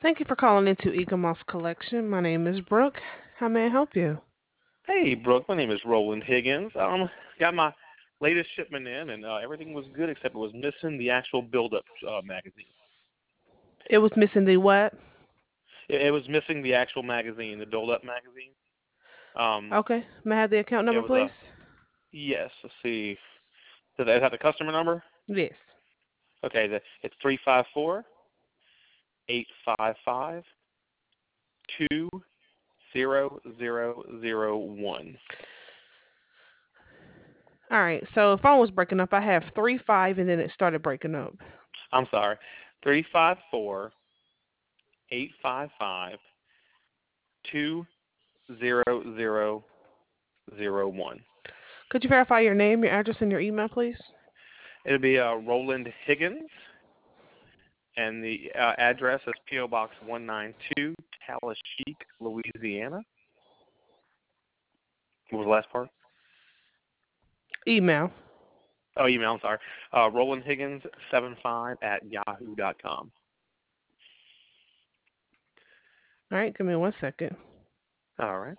Thank you for calling into Eaglemoss Collection. My name is Brooke. How may I help you? Hey, Brooke. My name is Roland Higgins. Got my latest shipment in, and everything was good except it was missing the actual build-up magazine. It was missing the what? It was missing the actual magazine, the build-up magazine. Um, Okay. May I have the account it number, was please? a yes. Let's see. Does that have the customer number? Yes. Okay, it's 354-855-20001. All right. So the phone was breaking up. I have 3-5, and then it started breaking up. I'm sorry, 354-855-20001. Could you verify your name, your address, and your email, please? It'll be Roland Higgins, and the address is P.O. Box 192, Tallahassee, Louisiana. What was the last part? Email. Oh, email, I'm sorry. RolandHiggins75 at yahoo.com. All right. Give me 1 second. All right.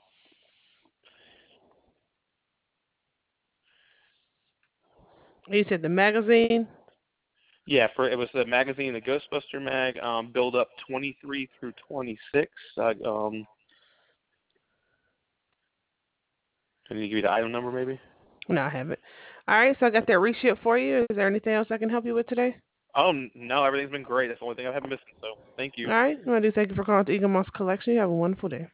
You said the magazine. Yeah, it was the magazine, the Ghostbuster mag, build up 23 through 26. Can you give me the item number, maybe? No, I haven't. All right. So I got that reshipped for you. Is there anything else I can help you with today? Oh, no, everything's been great. That's the only thing I haven't missed, so thank All you. right. I do thank you for calling to Eaglemoss Collection. You have a wonderful day.